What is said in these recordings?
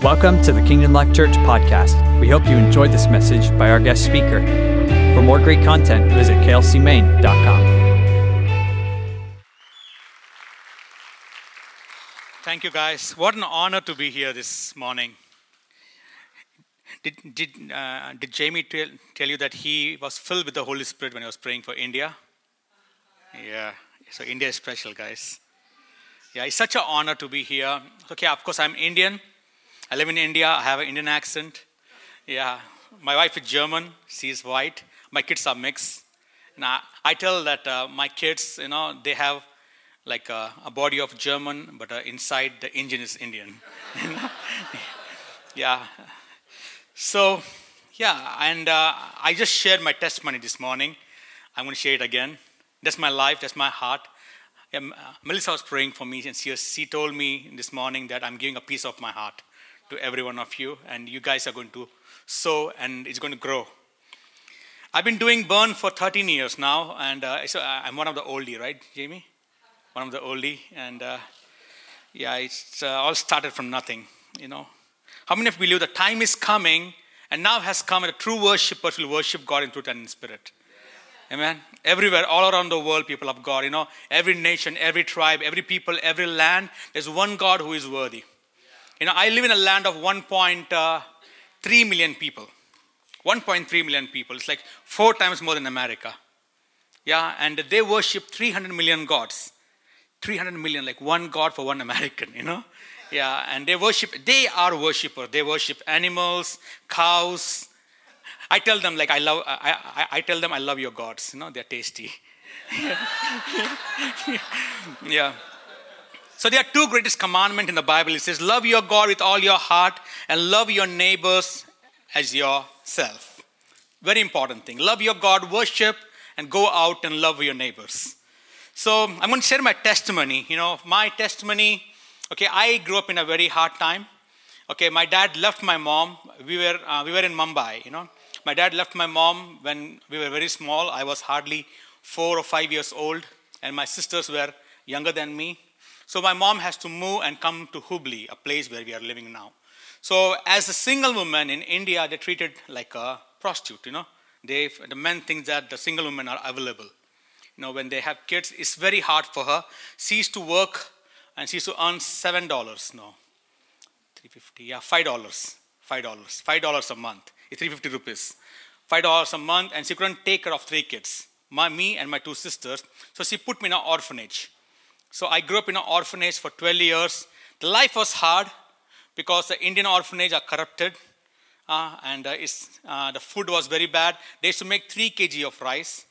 Welcome to the Kingdom Life Church podcast. We hope you enjoyed this message by our guest speaker. For more great content, visit klcmaine.com. Thank you, guys. What an honor to be here this morning. Did Jamie tell you that he was filled with the Holy Spirit when he was praying for India? Yeah. So India is special, guys. Yeah, it's such an honor to be here. Okay, of course, I'm Indian. I live in India. I have an Indian accent. Yeah. My wife is German. She's white. My kids are mixed. Now, I tell that my kids, they have like a body of German, but inside the engine is Indian. Yeah. So, yeah, and I just shared my testimony this morning. I'm going to share it again. That's my life. That's my heart. Yeah, Melissa was praying for me, and she told me this morning that I'm giving a piece of my heart to every one of you, and you guys are going to sow, and it's going to grow. I've been doing Burn for 13 years now, and so I'm one of the oldie, right, Jamie? One of the oldie, and yeah, it's all started from nothing, How many of you believe the time is coming, and now has come, and the true worshippers will worship God in truth and in spirit? Amen. Everywhere, all around the world, people of God, every nation, every tribe, every people, every land, there's one God who is worthy. I live in a land of 1.3 million people. 1.3 million people. It's like 4 times more than America. Yeah, and they worship 300 million gods. 300 million, like one God for one American, Yeah, and they are worshippers. They worship animals, cows. I tell them I love your gods. They're tasty. Yeah. So there are 2 greatest commandments in the Bible. It says, love your God with all your heart and love your neighbors as yourself. Very important thing. Love your God, worship, and go out and love your neighbors. So I'm going to share my testimony. My testimony, okay, I grew up in a very hard time. Okay, my dad left my mom. We were in Mumbai, My dad left my mom when we were very small. I was hardly 4 or 5 years old, and my sisters were younger than me. So my mom has to move and come to Hubli, a place where we are living now. So as a single woman in India, they're treated like a prostitute, The men think that the single women are available. When they have kids, it's very hard for her. She used to work, and she used to earn $7, $3.50, yeah, $5 a month. It's 350 rupees. $5 a month, and she couldn't take care of 3 kids, me and my 2 sisters. So she put me in an orphanage. So I grew up in an orphanage for 12 years. The life was hard because the Indian orphanage are corrupted, and the food was very bad. They used to make 3 kg of rice,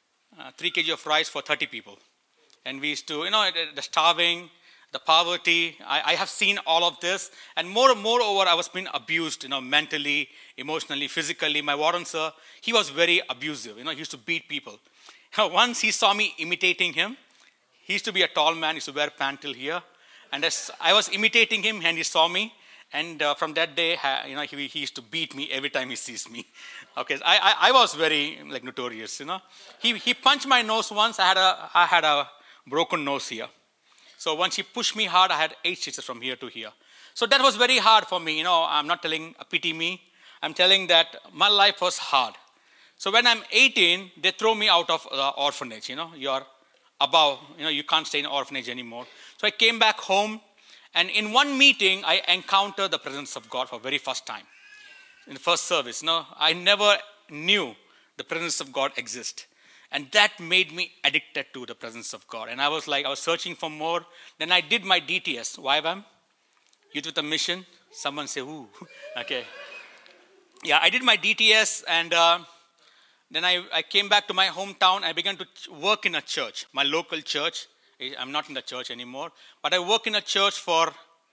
3 kg of rice for 30 people. And we used to, the starving, the poverty. I have seen all of this. And moreover, I was being abused, mentally, emotionally, physically. My warden, sir, he was very abusive. He used to beat people. Once he saw me imitating him. He used to be a tall man. He used to wear pant till here. And as I was imitating him, and he saw me. And from that day, he used to beat me every time he sees me. Okay, I was very notorious. He punched my nose once. I had a broken nose here. So once he pushed me hard, I had 8 stitches from here to here. So that was very hard for me. I'm not telling pity me. I'm telling that my life was hard. So when I'm 18, they throw me out of the orphanage. You're above. You can't stay in an orphanage anymore. So I came back home, and in one meeting, I encountered the presence of God for the very first time. In the first service, I never knew the presence of God exists. And that made me addicted to the presence of God. And I was searching for more. Then I did my DTS, YWAM, Youth with a Mission. Someone say, ooh. Okay. Yeah, I did my DTS, and then I came back to my hometown. I began to work in a church, my local church. I'm not in the church anymore. But I work in a church for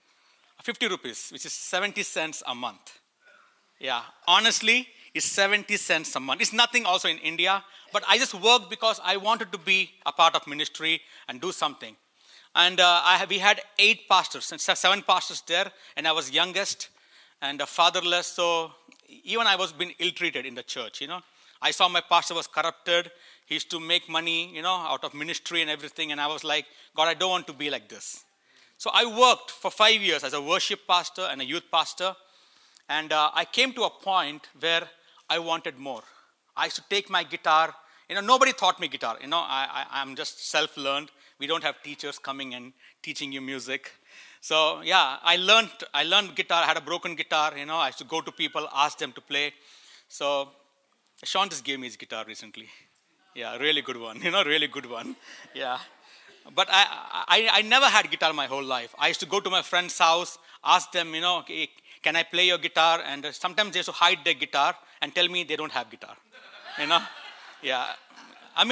50 rupees, which is 70 cents a month. Yeah, honestly, it's 70 cents a month. It's nothing also in India. But I just worked because I wanted to be a part of ministry and do something. And we had 8 pastors, and 7 pastors there. And I was youngest and fatherless. So even I was being ill-treated in the church, I saw my pastor was corrupted. He used to make money, out of ministry and everything. And I was like, God, I don't want to be like this. So I worked for 5 years as a worship pastor and a youth pastor. And I came to a point where I wanted more. I used to take my guitar. Nobody taught me guitar. I'm just self-learned. We don't have teachers coming and teaching you music. So yeah, I learned guitar. I had a broken guitar. I used to go to people, ask them to play. So Sean just gave me his guitar recently. Yeah, really good one. Really good one. Yeah. But I never had guitar my whole life. I used to go to my friend's house, ask them, "Okay, can I play your guitar?" And sometimes they used to hide their guitar and tell me they don't have guitar. Yeah. I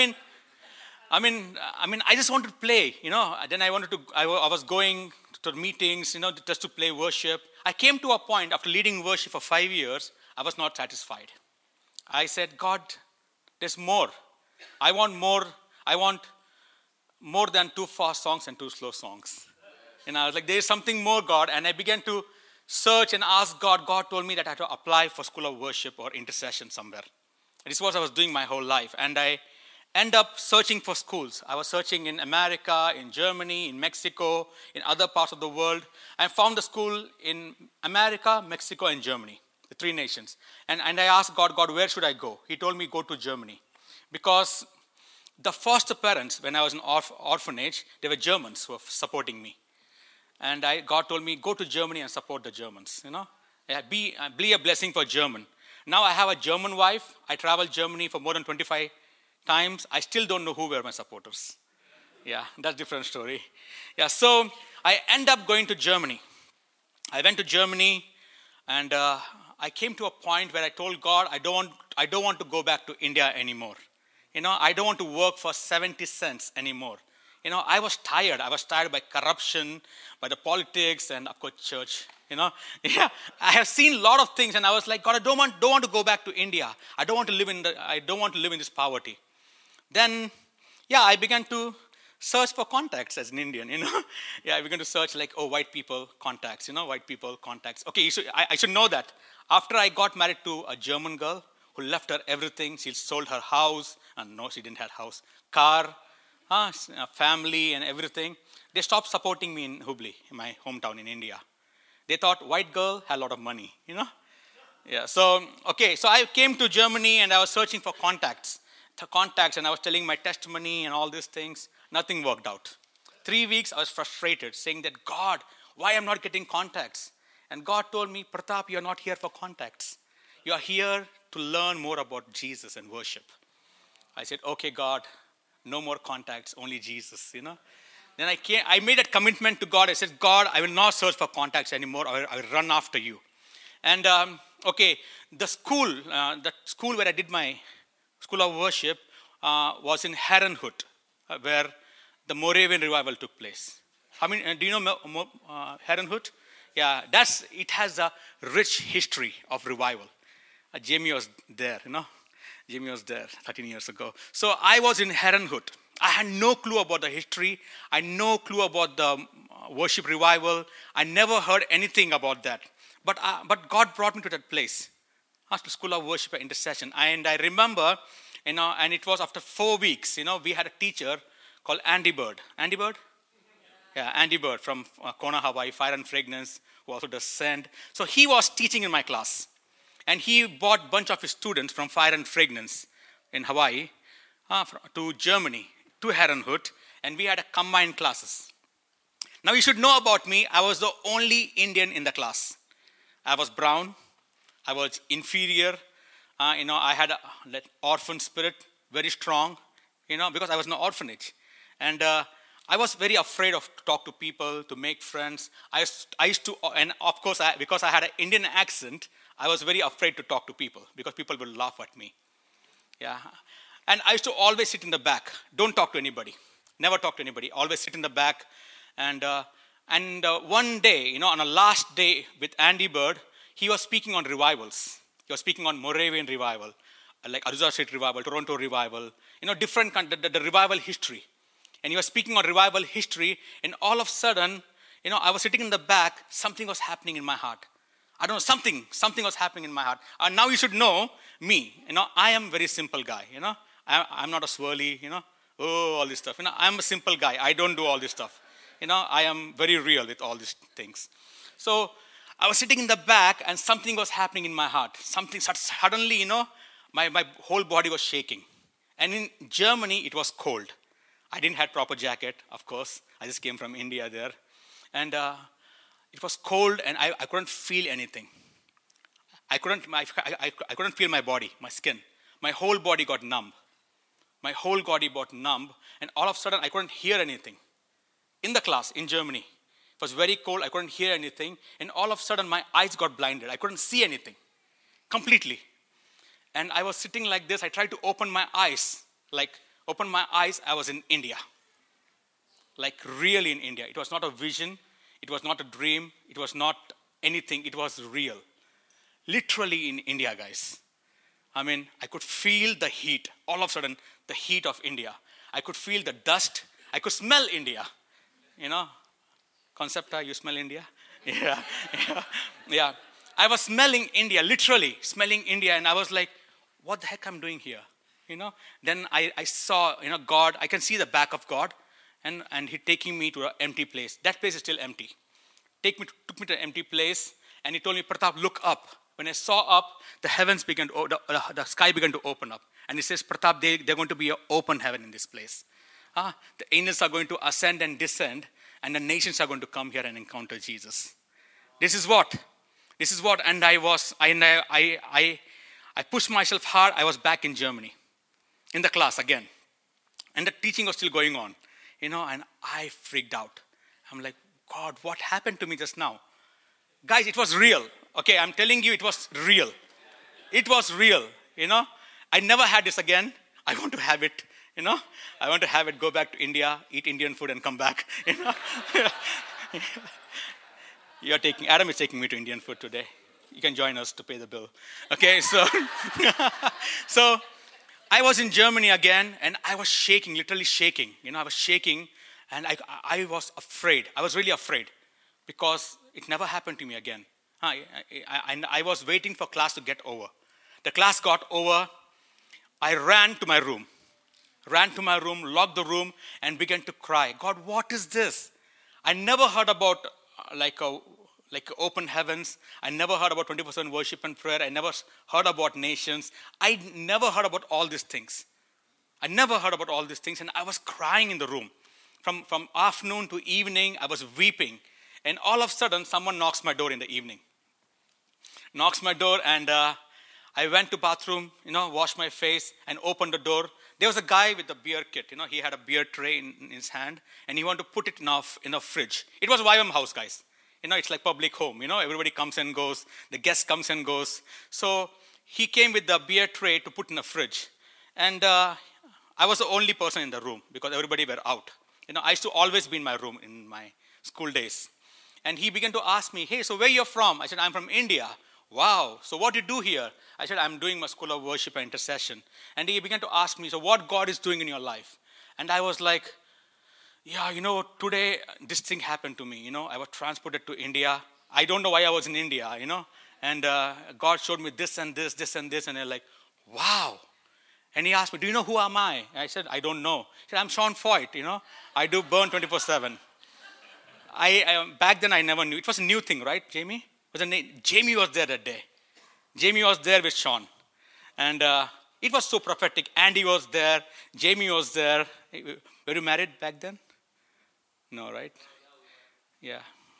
just wanted to play, Then I was going to meetings, just to play worship. I came to a point after leading worship for 5 years, I was not satisfied. I said, "God, there's more. I want more. I want more than 2 fast songs and 2 slow songs." I was like, "There is something more, God." And I began to search and ask God. God told me that I had to apply for School of Worship or intercession somewhere. This is what I was doing my whole life. And I end up searching for schools. I was searching in America, in Germany, in Mexico, in other parts of the world. I found a school in America, Mexico, and Germany, the 3 nations. And I asked God, "God, where should I go?" He told me, "Go to Germany." Because the foster parents, when I was in orphanage, they were Germans who were supporting me. And God told me, "Go to Germany and support the Germans, Be a blessing for German." Now I have a German wife. I traveled Germany for more than 25 times. I still don't know who were my supporters. Yeah, that's a different story. Yeah, so I end up going to Germany. I went to Germany, and I came to a point where I told God, I don't want to go back to India anymore. I don't want to work for 70 cents anymore. I was tired. I was tired by corruption, by the politics, and of course, church. Yeah, I have seen a lot of things, and I was like, "God, I don't want to go back to India. I don't want to live in this poverty." Then, yeah, I began to search for contacts as an Indian. Yeah, I began to search white people contacts. White people contacts. Okay, I should know that. After I got married to a German girl who left her everything, she sold her house, and no, she didn't have house, car, family, and everything. They stopped supporting me in Hubli, in my hometown in India. They thought white girl had a lot of money, Yeah, so I came to Germany and I was searching for contacts, and I was telling my testimony and all these things. Nothing worked out. 3 weeks, I was frustrated, saying that, "God, why I'm not getting contacts?" And God told me, "Pratap, you're not here for contacts. You are here to learn more about Jesus and worship." I said, "Okay, God, no more contacts, only Jesus, Then I made a commitment to God. I said, "God, I will not search for contacts anymore. I will run after you." And the school where I did my School of Worship was in Herrenhut, where the Moravian revival took place. Do you know Herrenhut? Yeah, it has a rich history of revival. Jamie was there, Jamie was there 13 years ago. So I was in Herrenhut. I had no clue about the history. I had no clue about the worship revival. I never heard anything about that. But God brought me to that place, to School of Worship and Intercession. And I remember, and it was after 4 weeks, we had a teacher called Andy Bird. Andy Bird? Yeah, Andy Bird from Kona, Hawaii, Fire and Fragrance, who also does Send. So he was teaching in my class. And he brought a bunch of his students from Fire and Fragrance in Hawaii to Germany, to Herrenhut, and we had a combined classes. Now you should know about me, I was the only Indian in the class. I was brown, I was inferior, I had an orphan spirit, very strong, because I was in an orphanage. And I was very afraid of to talk to people, to make friends. I used to, and of course, because I had an Indian accent, I was very afraid to talk to people because people would laugh at me. Yeah. And I used to always sit in the back. Don't talk to anybody. Never talk to anybody. Always sit in the back. And one day, on a last day with Andy Bird, he was speaking on revivals. He was speaking on Moravian revival, like Azusa Street revival, Toronto revival, different, the revival history. And he was speaking on revival history, and all of a sudden, I was sitting in the back, something was happening in my heart. I don't know, something was happening in my heart. And now you should know me. I am a very simple guy, I'm not a swirly, all this stuff. I'm a simple guy. I don't do all this stuff. I am very real with all these things. So I was sitting in the back and something was happening in my heart. Something suddenly, my whole body was shaking. And in Germany, it was cold. I didn't have proper jacket, of course. I just came from India there. And it was cold and I couldn't feel anything. I couldn't feel my body, my skin. My whole body got numb. My whole body got numb. And all of a sudden, I couldn't hear anything. In the class, in Germany. It was very cold. I couldn't hear anything. And all of a sudden, my eyes got blinded. I couldn't see anything. Completely. And I was sitting like this. I tried to open my eyes. I was in India. Like really in India. It was not a vision. It was not a dream. It was not anything. It was real. Literally in India, guys. I mean, I could feel the heat. All of a sudden, the heat of India. I could feel the dust. I could smell India. Concepta, you smell India? Yeah. I was smelling India, literally smelling India. And I was like, what the heck I'm doing here? Then I saw, God. I can see the back of God. And he taking me to an empty place. That place is still empty. Took me to an empty place. And he told me, Pratap, look up. When I saw up, the heavens began to, the sky began to open up. And he says, Pratap, they're going to be an open heaven in this place. The angels are going to ascend and descend. And the nations are going to come here and encounter Jesus. This is what. And I pushed myself hard. I was back in Germany. In the class again. And the teaching was still going on. And I freaked out. I'm like, God, what happened to me just now? Guys, it was real. Okay, I'm telling you, it was real. It was real, I never had this again. I want to have it, I want to have it, go back to India, eat Indian food and come back, Adam is taking me to Indian food today. You can join us to pay the bill. Okay, so I was in Germany again and I was shaking, literally shaking. I was shaking and I was afraid. I was really afraid because it never happened to me again. I was waiting for class to get over. The class got over. I ran to my room, locked the room, and began to cry. God, what is this? I never heard about like open heavens. I never heard about 24/7 worship and prayer. I never heard about nations. I never heard about all these things. And I was crying in the room. From afternoon to evening, I was weeping. And all of a sudden, someone knocks my door in the evening. And I went to bathroom, washed my face and opened the door. There was a guy with a beer kit. He had a beer tray in his hand and he wanted to put it in a fridge. It was YM house, guys. It's like public home. Everybody comes and goes. The guest comes and goes. So he came with the beer tray to put in a fridge. And I was the only person in the room because everybody were out. I used to always be in my room in my school days. And he began to ask me, hey, so where you're from? I said, I'm from India. Wow, so what do you do here? I said, I'm doing my school of worship and intercession. And he began to ask me, so what God is doing in your life? And I was like, yeah, today this thing happened to me. I was transported to India. I don't know why I was in India, And God showed me this and this, this and this. And they're like, wow. And he asked me, do you know who am I? I said, I don't know. He said, I'm Sean Foyt, I do Burn 24/7. Back then I never knew. It was a new thing, right, Jamie? Jamie was there that day. Jamie was there with Sean. And it was so prophetic. Andy was there. Jamie was there. Were you married back then? No, right? Yeah.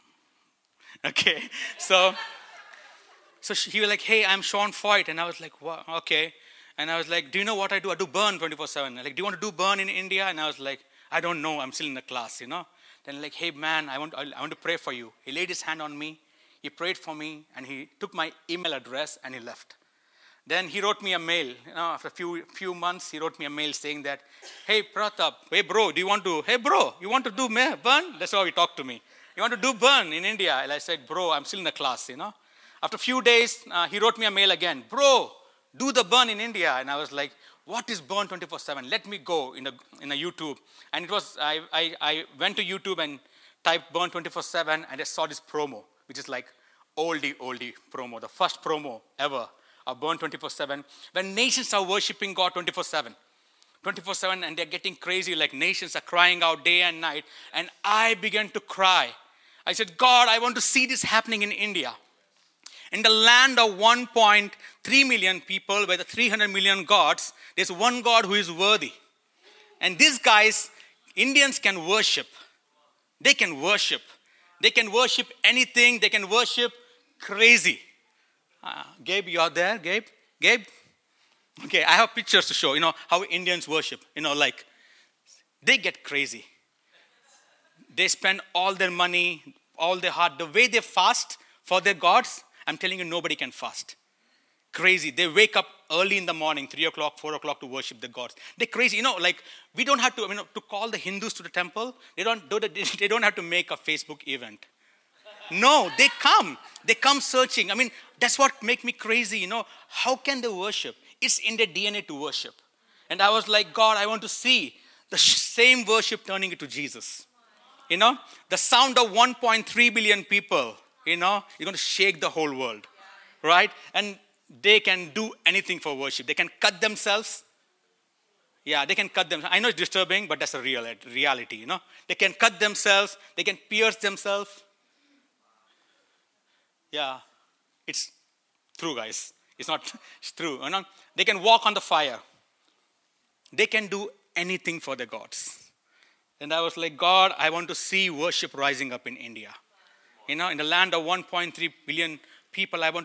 Okay. So he was like, hey, I'm Sean Foyt. And I was like, what? Okay. And I was like, do you know what I do? I do Burn 24/7. Like, do you want to do Burn in India? And I was like, I don't know. I'm still in the class, Then like, hey, man, I want to pray for you. He laid his hand on me. He prayed for me, and he took my email address, and he left. Then he wrote me a mail. After a few months, he wrote me a mail saying that, hey, Pratap, hey, bro, you want to do Burn? That's how he talked to me. You want to do Burn in India? And I said, bro, I'm still in the class, After a few days, he wrote me a mail again. Bro, do the Burn in India. And I was like, what is Burn 24/7? Let me go in a YouTube. And it was, I went to YouTube and typed Burn 24/7, and I saw this promo, which is like oldie promo, the first promo ever of Burn 24/7, when nations are worshiping God 24/7. 24/7, and they're getting crazy, like nations are crying out day and night. And I began to cry. I said, God, I want to see this happening in India. In the land of 1.3 million people, where the 300 million gods, there's one God who is worthy. And these guys, Indians can worship. They can worship. They can worship anything. They can worship crazy. Gabe, you are there? Gabe? Okay, I have pictures to show, how Indians worship. Like, they get crazy. They spend all their money, all their heart. The way they fast for their gods, I'm telling you, nobody can fast. Crazy. They wake up early in the morning, 3 o'clock, 4 o'clock to worship the gods. They're crazy. Like, we don't have to, to call the Hindus to the temple. They don't have to make a Facebook event. No, they come. They come searching. That's what makes me crazy, How can they worship? It's in their DNA to worship. And I was like, God, I want to see the same worship turning into Jesus. The sound of 1.3 billion people, you're going to shake the whole world, right? And they can do anything for worship. They can cut themselves. Yeah, they can cut themselves. I know it's disturbing, but that's a reality, They can cut themselves. They can pierce themselves. Yeah, it's true, guys. It's true. They can walk on the fire. They can do anything for the gods. And I was like, God, I want to see worship rising up in India. In the land of 1.3 billion people, I want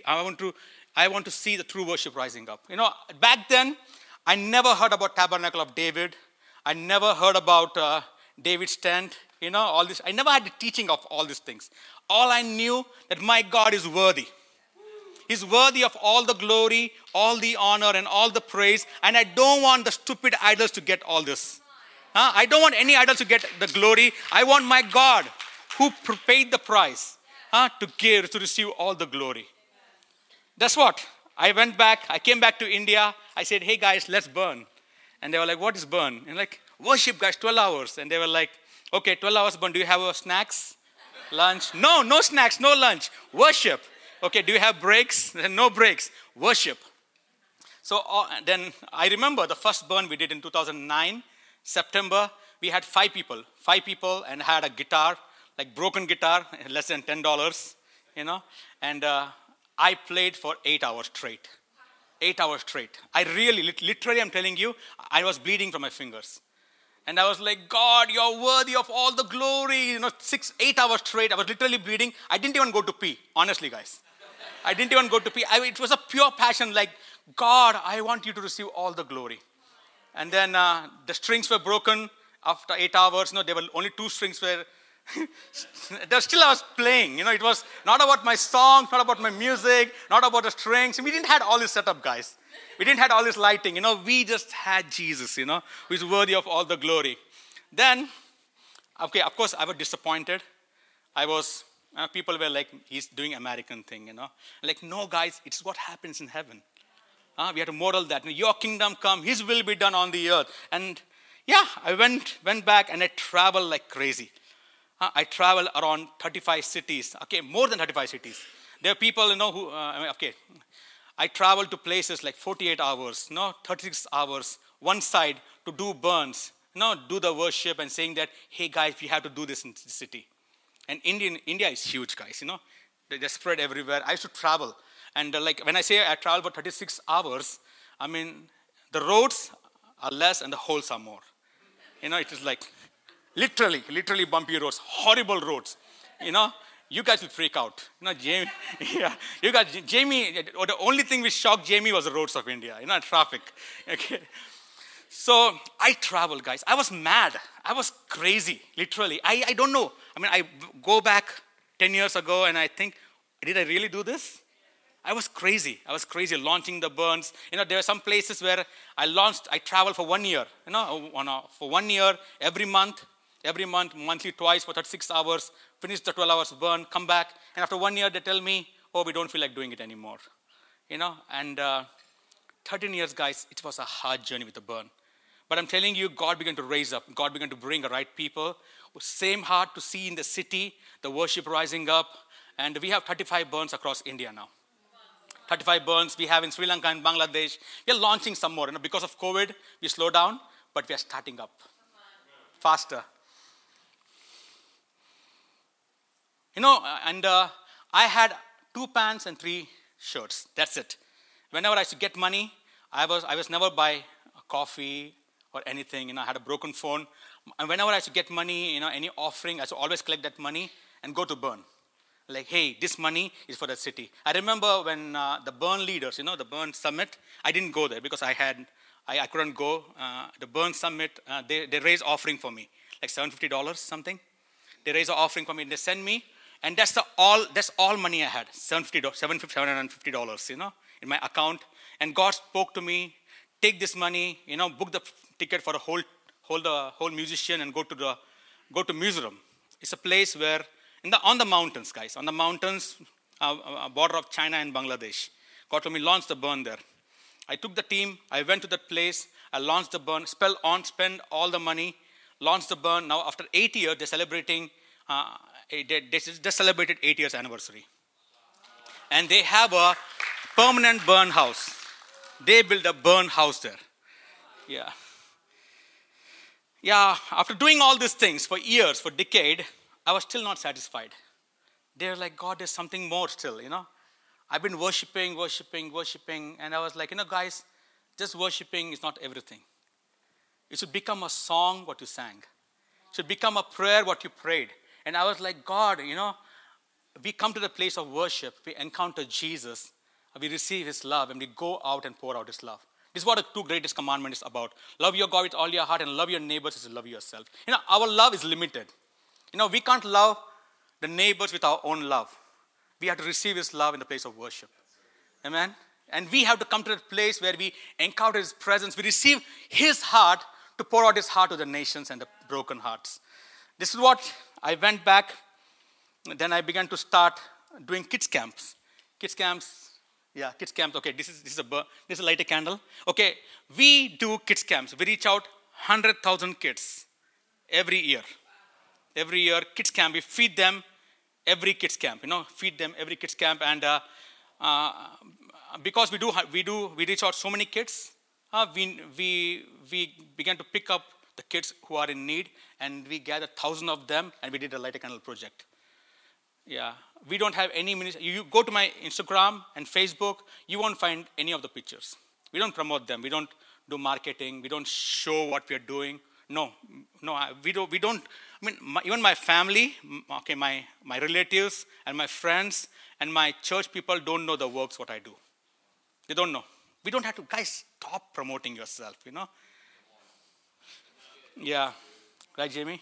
to see the true worship rising up. Back then, I never heard about Tabernacle of David. I never heard about David's tent. All this. I never had the teaching of all these things. All I knew that my God is worthy. He's worthy of all the glory, all the honor, and all the praise. And I don't want the stupid idols to get all this. I don't want any idols to get the glory. I want my God, who paid the price, to receive all the glory. That's what. I came back to India. I said, hey guys, let's burn. And they were like, what is burn? And like, worship guys, 12 hours. And they were like, okay, 12 hours burn. Do you have snacks? Lunch? No snacks, no lunch. Worship. Okay, do you have breaks? No breaks. Worship. So then I remember the first burn we did in 2009, September. We had 5 people and had a guitar, like broken guitar, less than $10, And I played for 8 hours straight. 8 hours straight. I literally, I'm telling you, I was bleeding from my fingers. And I was like, God, you're worthy of all the glory. 8 hours straight. I was literally bleeding. I didn't even go to pee, honestly, guys. I didn't even go to pee. It was a pure passion, like, God, I want you to receive all the glory. And then the strings were broken after 8 hours. There were only 2 strings were. Still I was playing. It was not about my songs, not about my music, not about the strings. We didn't have all this setup, guys. We didn't have all this lighting. We just had Jesus, who is worthy of all the glory. Then, okay, of course, I was disappointed. People were like, he's doing American thing, Like, no, guys, it's what happens in heaven. We have to model that. Your kingdom come, His will be done on the earth. And yeah, I went back and I traveled like crazy. I traveled around 35 cities. Okay, more than 35 cities. There are people, who, I traveled to places like 48 hours, 36 hours, one side to do burns, do the worship and saying that, hey guys, we have to do this in the city. And India is huge, guys, They're spread everywhere. I used to travel. And when I say I travel for 36 hours, the roads are less and the holes are more. It is like literally bumpy roads, horrible roads. You guys will freak out. Jamie, Jamie, the only thing which shocked Jamie was the roads of India, traffic. Okay. So I traveled, guys. I was mad. I was crazy, literally. I don't know. I go back 10 years ago and I think, did I really do this? I was crazy launching the burns. There are some places where I traveled for 1 year, for 1 year, every month, monthly twice for 36 hours, finish the 12 hours burn, come back. And after 1 year, they tell me, oh, we don't feel like doing it anymore. And 13 years, guys, it was a hard journey with the burn. But I'm telling you, God began to raise up. God began to bring the right people with same heart to see in the city, the worship rising up. And we have 35 burns across India now. 35 burns we have in Sri Lanka and Bangladesh. We are launching some more. Because of COVID, we slow down, but we are starting up faster. And I had 2 pants and 3 shirts. That's it. Whenever I used to get money, I was never buy a coffee or anything. I had a broken phone. And whenever I used to get money, any offering, I used to always collect that money and go to burn. Like, hey, this money is for the city. I remember when the burn leaders, the burn summit, I didn't go there because I couldn't go. The burn summit, they raise offering for me, like $750 something. They raise an offering for me and they send me. And that's all money I had, $750, in my account. And God spoke to me, take this money, book the ticket for the whole musician and go to Mizoram. It's a place where, on the mountains, guys, on the mountains, border of China and Bangladesh. God told me, launch the burn there. I took the team, I went to that place, I launched the burn, spend all the money, launched the burn. Now, after 8 years, they're celebrating, they just celebrated 8 years anniversary. And they have a permanent burn house. They built a burn house there. Yeah, after doing all these things for years, for decade, I was still not satisfied. They're like, God, there's something more still, I've been worshiping, and I was like, guys, just worshiping is not everything. It should become a song, what you sang. It should become a prayer, what you prayed. And I was like, God, we come to the place of worship, we encounter Jesus, we receive His love, and we go out and pour out His love. This is what the 2 greatest commandments is about. Love your God with all your heart and love your neighbors as you love yourself. Our love is limited. We can't love the neighbors with our own love. We have to receive His love in the place of worship. Amen? And we have to come to that place where we encounter His presence. We receive His heart to pour out His heart to the nations and the broken hearts. This is what I went back. Then I began to start doing kids camps. Kids camps. Okay, this is a lighter candle. Okay, we do kids camps. We reach out 100,000 kids every year. Every year, kids camp. We feed them every kids camp. And because we reach out so many kids. We began to pick up the kids who are in need, and we gathered 1,000 of them, and we did a lighter candle project. Yeah, we don't have any ministry. You go to my Instagram and Facebook, you won't find any of the pictures. We don't promote them. We don't do marketing. We don't show what we are doing. No, we don't. Even my family, okay, my relatives and my friends and my church people don't know the works what I do. They don't know. We don't have to, guys, stop promoting yourself, Yeah, right, Jamie?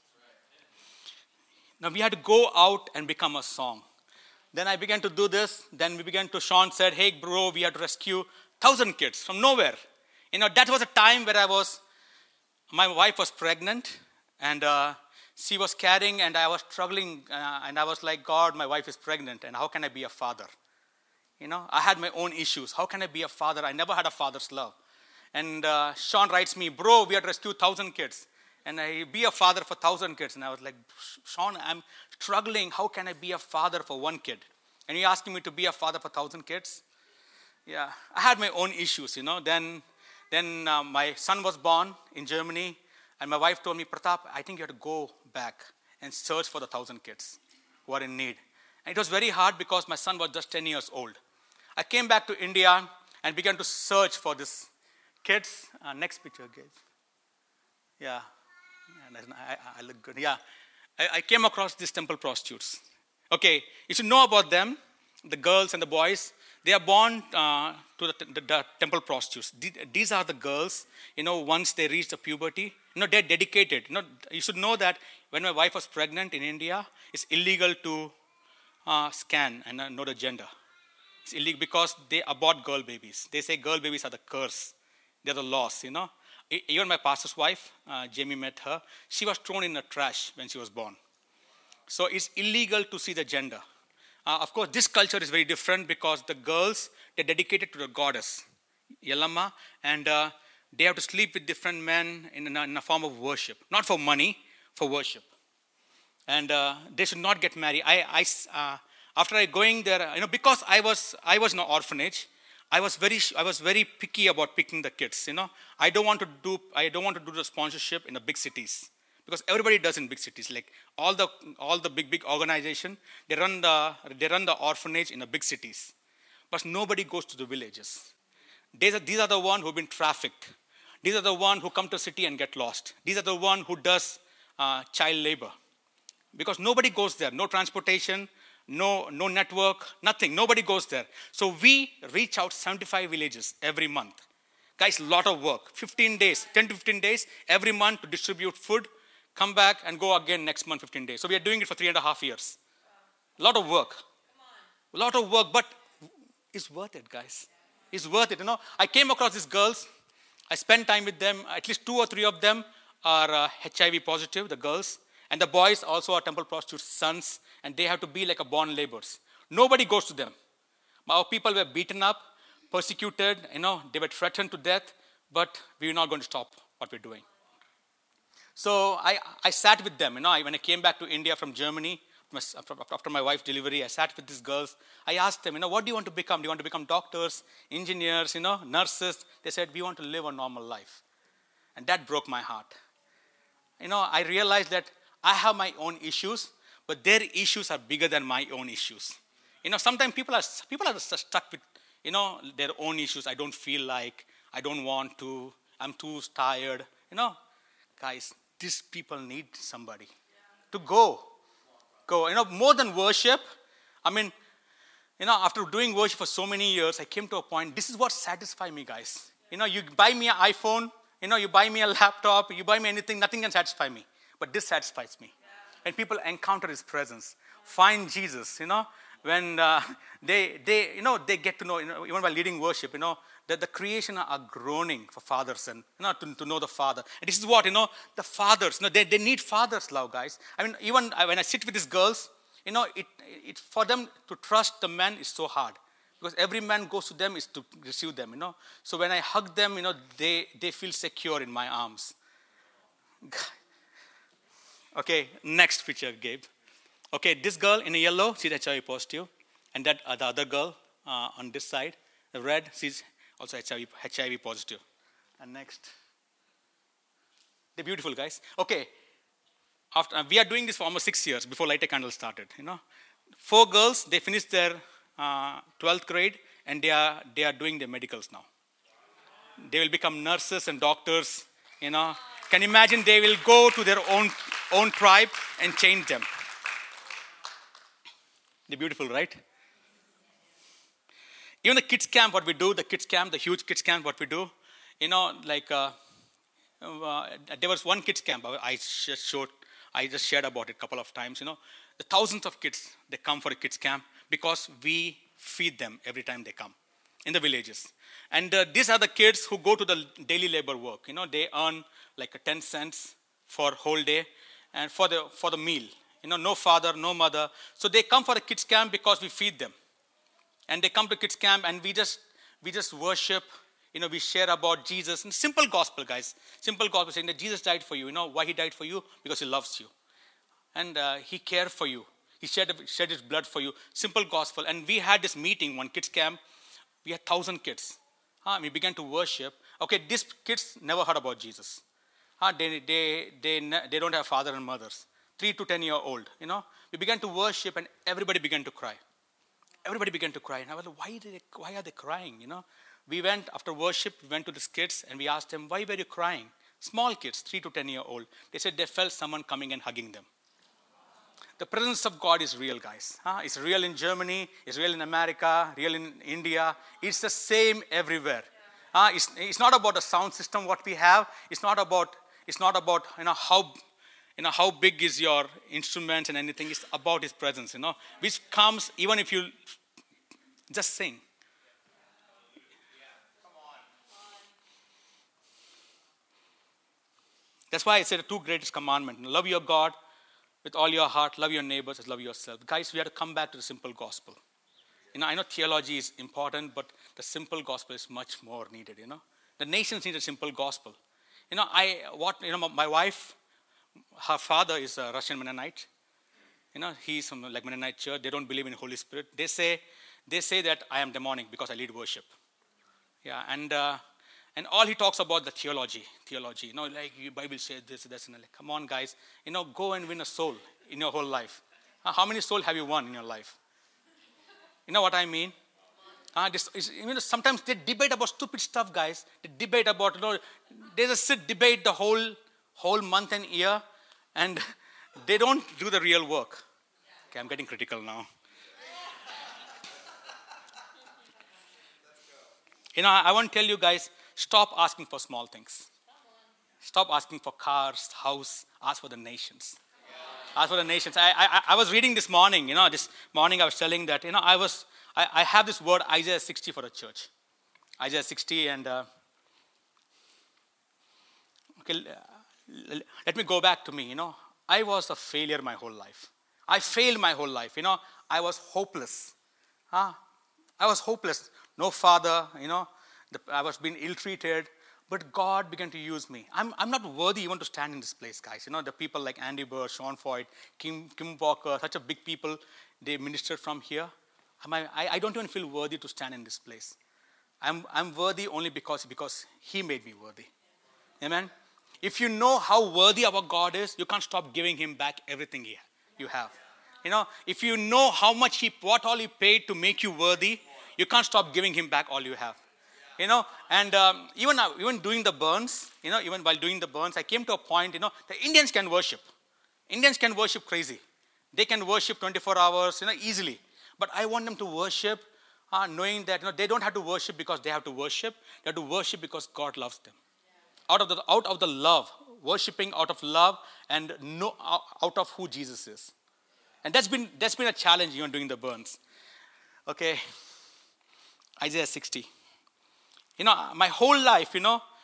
Now we had to go out and become a song. Then I began to do this. Then Sean said, hey, bro, we had to rescue 1,000 kids from nowhere. That was a time where my wife was pregnant, and she was carrying, and I was struggling, and I was like, God, my wife is pregnant, and how can I be a father? I had my own issues. How can I be a father? I never had a father's love. And Sean writes me, bro, we had to rescue 1,000 kids. And I be a father for 1,000 kids. And I was like, Sean, I'm struggling. How can I be a father for 1 kid? And you're asking me to be a father for 1,000 kids? Yeah, I had my own issues, Then my son was born in Germany. And my wife told me, Pratap, I think you have to go back and search for the 1,000 kids who are in need. And it was very hard because my son was just 10 years old. I came back to India and began to search for these kids. Next picture, guys. Yeah. I look good. Yeah, I came across these temple prostitutes. Okay, you should know about them, the girls and the boys. They are born to the temple prostitutes. These are the girls, once they reach the puberty, they're dedicated. You should know that when my wife was pregnant in India, it's illegal to scan and know the gender. It's illegal because they abort girl babies. They say girl babies are the curse. They're the loss, Even my pastor's wife, Jamie met her, she was thrown in the trash when she was born. So it's illegal to see the gender. Of course, this culture is very different because the girls, they're dedicated to the goddess, Yellamma, and they have to sleep with different men in a form of worship. Not for money, for worship. And they should not get married. After I going there, because I was in an orphanage, I was very picky about picking the kids. I don't want to do the sponsorship in the big cities, because everybody does in big cities. Like all the big organization, they run the orphanage in the big cities, but nobody goes to the villages. These are the one who've been trafficked. These are the one who come to city and get lost. These are the one who does child labor, because nobody goes there. No transportation, no network, nothing. Nobody goes there. So we reach out 75 villages every month. Guys, a lot of work. 15 days, 10 to 15 days every month to distribute food, come back and go again next month, 15 days. So we are doing it for 3.5 years. A lot of work. A lot of work, but it's worth it, guys. It's worth it. I came across these girls. I spent time with them. At least 2 or 3 of them are HIV positive, the girls. And the boys also are temple prostitutes' sons, and they have to be like a born laborers. Nobody goes to them. Our people were beaten up, persecuted, they were threatened to death, but we're not going to stop what we're doing. So I sat with them. When I came back to India from Germany, after my wife's delivery, I sat with these girls. I asked them, what do you want to become? Do you want to become doctors, engineers, nurses? They said, we want to live a normal life. And that broke my heart. I realized that I have my own issues, but their issues are bigger than my own issues. Sometimes people are stuck with, their own issues. I don't feel like, I don't want to, I'm too tired. Guys, these people need somebody to go. More than worship. After doing worship for so many years, I came to a point, this is what satisfies me, guys. You buy me an iPhone, you buy me a laptop, you buy me anything, nothing can satisfy me. But this satisfies me. When people encounter His presence, find Jesus, when they get to know, even by leading worship, that the creation are groaning for fathers and to know the Father. And this is what, the fathers, they need Father's love, guys. Even when I sit with these girls, it for them to trust the man is so hard. Because every man goes to them is to receive them, So when I hug them, they feel secure in my arms. Okay, next picture, Gabe. Okay, this girl in yellow, she's HIV positive. And that the other girl on this side, the red, she's also HIV positive. And next. They're beautiful, guys. Okay, after we are doing this for almost 6 years before Light a Candle started. 4 girls, they finished their 12th grade, and they are doing their medicals now. They will become nurses and doctors. Can you imagine? They will go to their own tribe and change them. They're beautiful, right? Even the kids camp, what we do, the huge kids camp, what we do, there was one kids camp I just shared about it a couple of times. The thousands of kids, they come for a kids camp because we feed them every time they come in the villages. And these are the kids who go to the daily labor work. They earn like 10 cents for whole day and for the meal. No father, no mother. So they come for a kids camp because we feed them. And they come to kids camp and we just worship. We share about Jesus. And simple gospel, guys. Simple gospel saying that Jesus died for you. Why He died for you? Because He loves you. And He cared for you. He shed His blood for you. Simple gospel. And we had this meeting, one kids camp. We had 1,000 kids. We began to worship. Okay, these kids never heard about Jesus. They don't have father and mothers. 3 to 10 year old. We began to worship and everybody began to cry. Everybody began to cry. And I was like, why are they crying? We went after worship. We went to these kids and we asked them, why were you crying? Small kids, 3 to 10 year old. They said they felt someone coming and hugging them. The presence of God is real, guys. It's real in Germany. It's real in America. Real in India. It's the same everywhere. It's not about the sound system what we have. It's not about how big is your instruments and anything. It's about His presence. Which comes even if you just sing. That's why I said the 2 greatest commandments. Love your God with all your heart. Love your neighbors as love yourself. Guys, we have to come back to the simple gospel. I know theology is important, but the simple gospel is much more needed. The nations need a simple gospel. My wife, her father is a Russian Mennonite. He's from like Mennonite church. They don't believe in Holy Spirit. They say that I am demonic because I lead worship. Yeah, and all he talks about the theology. Like your Bible says this, and like, come on, guys, go and win a soul in your whole life. How many souls have you won in your life? You know what I mean? Sometimes they debate about stupid stuff, guys. They debate about, they just sit debate the whole month and year, and they don't do the real work. Okay, I'm getting critical now. I want to tell you guys, stop asking for small things. Stop asking for cars, house. Ask for the nations. Ask for the nations. I was reading this morning. This morning I was telling that, I have this word Isaiah 60 for the church. Isaiah 60 and, let me go back to me. I was a failure my whole life. I failed my whole life. I was hopeless. I was hopeless. No father, I was being ill-treated. But God began to use me. I'm not worthy even to stand in this place, guys. The people like Andy Burr, Sean Foyt, Kim Walker, such a big people, they ministered from here. I don't even feel worthy to stand in this place. I'm worthy only because He made me worthy. Amen? If you know how worthy our God is, you can't stop giving Him back everything you have. If you know how much what all He paid to make you worthy, you can't stop giving Him back all you have. And even doing the burns, even while doing the burns, I came to a point, the Indians can worship. Indians can worship crazy. They can worship 24 hours, easily. But I want them to worship knowing that, they don't have to worship because they have to worship. They have to worship because God loves them. Out of the love, worshiping out of love and out of who Jesus is. And that's been a challenge, doing the burns. Okay, Isaiah 60. My whole life,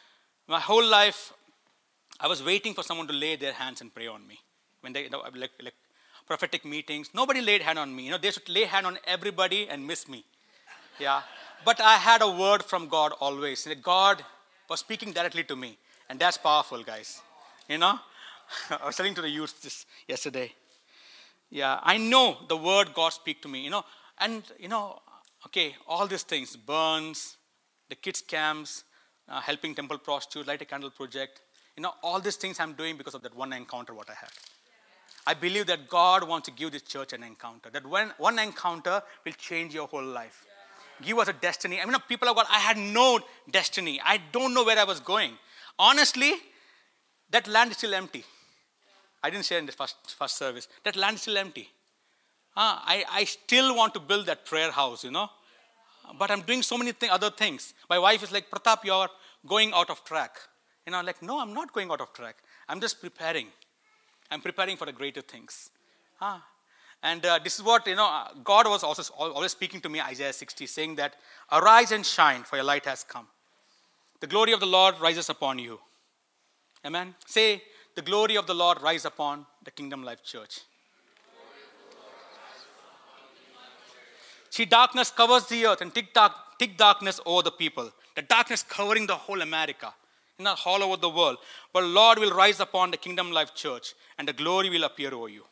I was waiting for someone to lay their hands and pray on me. When they, like prophetic meetings, nobody laid hand on me. They should lay hand on everybody and miss me. Yeah. But I had a word from God always. God was speaking directly to me. And that's powerful, guys. I was telling to the youth this yesterday. Yeah, I know the word God speak to me, And, okay, all these things, burns, the kids' camps, helping temple prostitutes, Light a Candle project. All these things I'm doing because of that one encounter what I had. I believe that God wants to give this church an encounter. That one encounter will change your whole life. Give us a destiny. People of God, I had no destiny. I don't know where I was going. Honestly, that land is still empty. I didn't share in the first service. That land is still empty. I still want to build that prayer house, But I'm doing so many other things. My wife is like, Pratap, you're going out of track. I'm like, no, I'm not going out of track. I'm just preparing. I'm preparing for the greater things. And this is what, God was also always speaking to me, Isaiah 60, saying that, arise and shine, for your light has come. The glory of the Lord rises upon you. Amen. Say, the glory of the Lord rise upon the Kingdom Life Church. See, darkness covers the earth and thick darkness over the people. The darkness covering the whole America, all over the world. But Lord will rise upon the Kingdom Life Church and the glory will appear over you.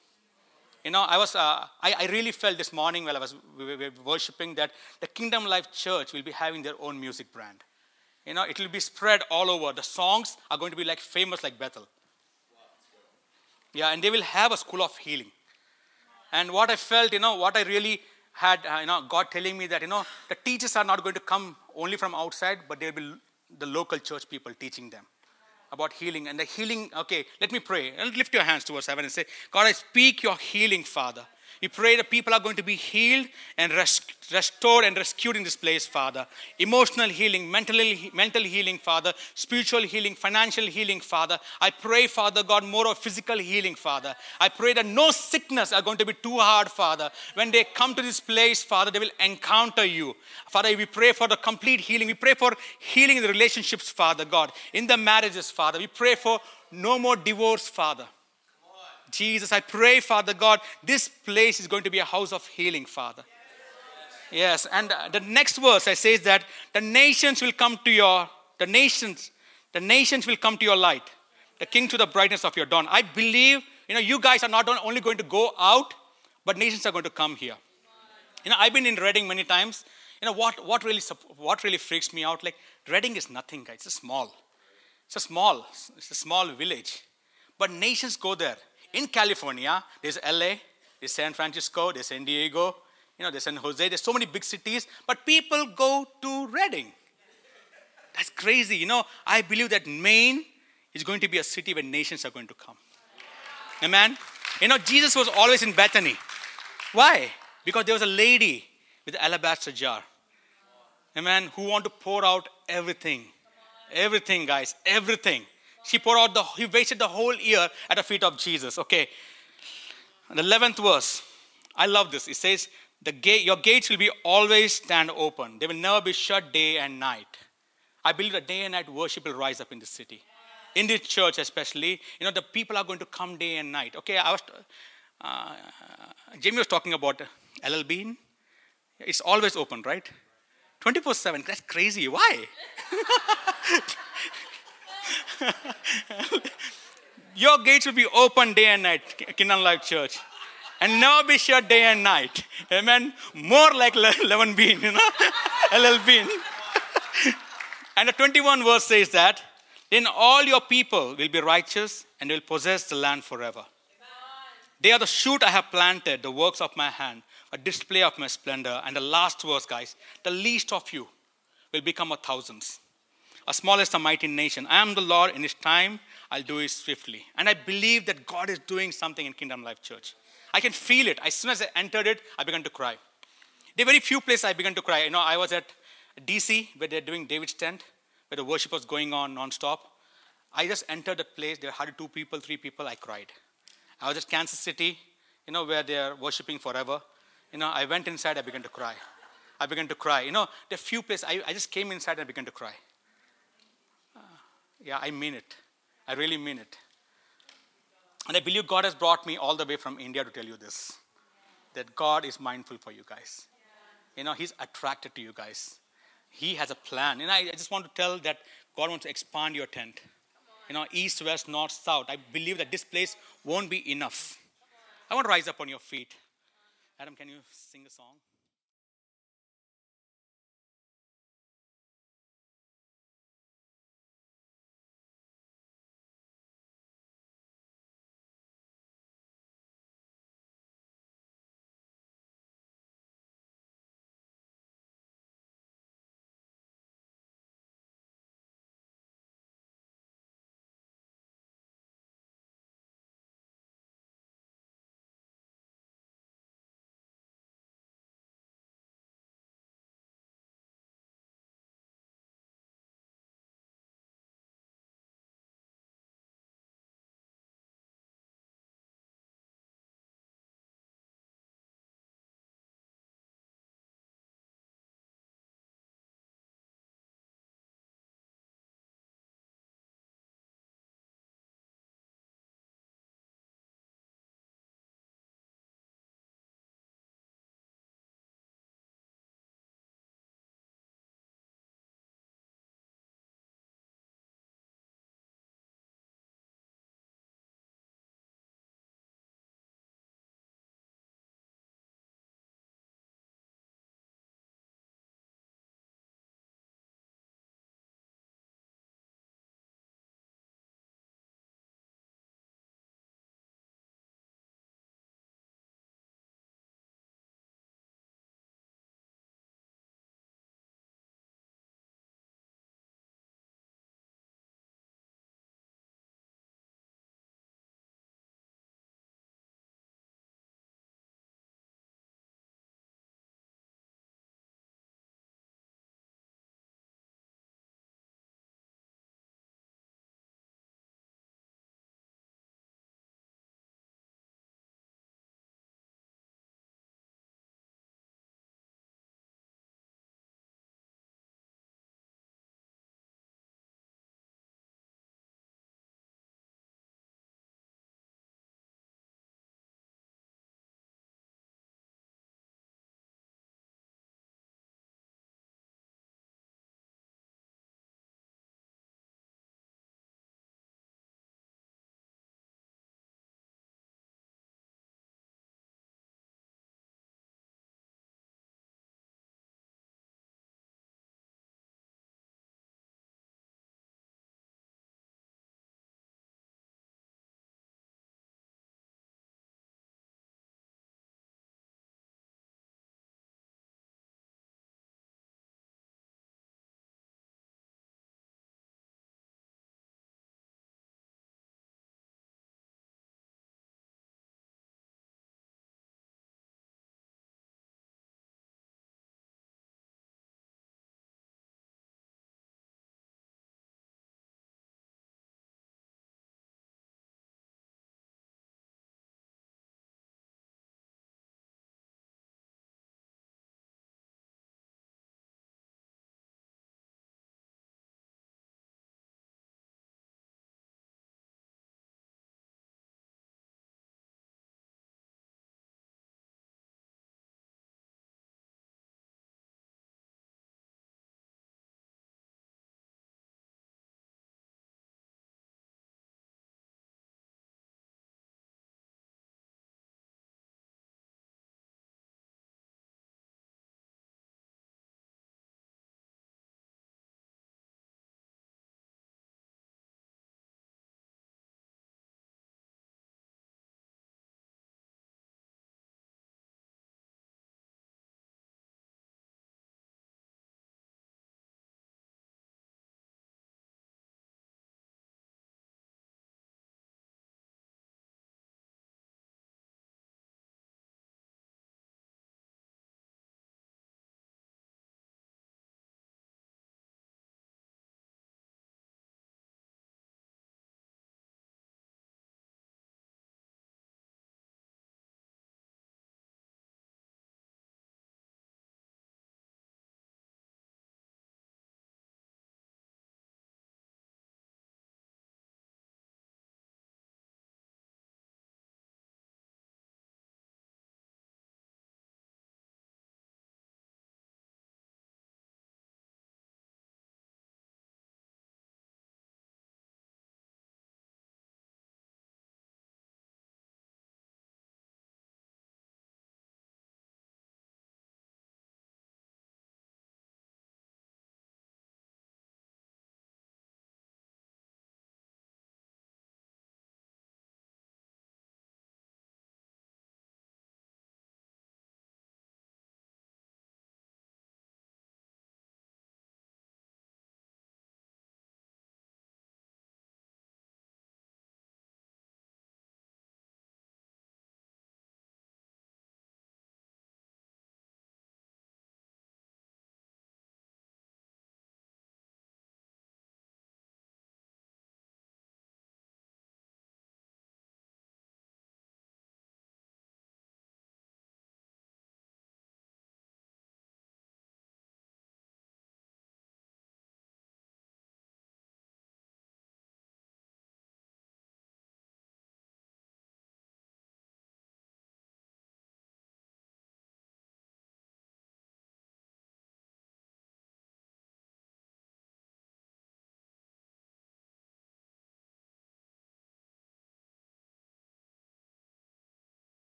I really felt this morning while we were worshiping that the Kingdom Life Church will be having their own music brand. It will be spread all over. The songs are going to be like famous like Bethel. Yeah, and they will have a school of healing. And what I felt, what I really had, God telling me that, the teachers are not going to come only from outside, but there will be the local church people teaching them about healing. And the healing, okay, let me pray. And lift your hands towards heaven and say, God, I speak your healing, Father. We pray that people are going to be healed and restored and rescued in this place, Father. Emotional healing, mental healing, Father. Spiritual healing, financial healing, Father. I pray, Father God, more of physical healing, Father. I pray that no sickness are going to be too hard, Father. When they come to this place, Father, they will encounter you. Father, we pray for the complete healing. We pray for healing in the relationships, Father God. In the marriages, Father. We pray for no more divorce, Father. Jesus, I pray, Father God, this place is going to be a house of healing, Father. Yes, and the next verse I says that the nations will come to your light, the king to the brightness of your dawn. I believe, you guys are not only going to go out, but nations are going to come here. I've been in Reading many times. What really freaks me out? Like, Reading is nothing, guys. It's a small village. But nations go there. In California, there's LA, there's San Francisco, there's San Diego, there's San Jose. There's so many big cities, but people go to Reading. That's crazy. I believe that Maine is going to be a city where nations are going to come. Amen. Jesus was always in Bethany. Why? Because there was a lady with an alabaster jar. Amen. Who wanted to pour out everything. Everything, guys. Everything. He wasted the whole year at the feet of Jesus. Okay. The 11th verse. I love this. It says, your gates will be always stand open. They will never be shut day and night. I believe that day and night worship will rise up in this city. In this church especially, the people are going to come day and night. Okay, Jamie was talking about LL Bean. It's always open, right? 24/7. That's crazy. Why? Your gates will be open day and night, Kingdom Life Church. And never be shut day and night. Amen. More like Levin Bean, LL Bean. And the 21 verse says that, then all your people will be righteous and will possess the land forever. They are the shoot I have planted, the works of my hand, a display of my splendor. And the last verse, guys, the least of you will become a thousands. A smallest a mighty nation. I am the Lord, in His time, I'll do it swiftly. And I believe that God is doing something in Kingdom Life Church. I can feel it. As soon as I entered it, I began to cry. There are very few places I began to cry. I was at DC, where they're doing David's tent, where the worship was going on non-stop. I just entered the place. There were hardly 2 people, 3 people. I cried. I was at Kansas City, where they're worshiping forever. I went inside. I began to cry. There are few places. I just came inside and I began to cry. Yeah, I mean it. I really mean it. And I believe God has brought me all the way from India to tell you this. That God is mindful for you guys. He's attracted to you guys. He has a plan. I just want to tell that God wants to expand your tent. East, west, north, south. I believe that this place won't be enough. I want to rise up on your feet. Adam, can you sing a song?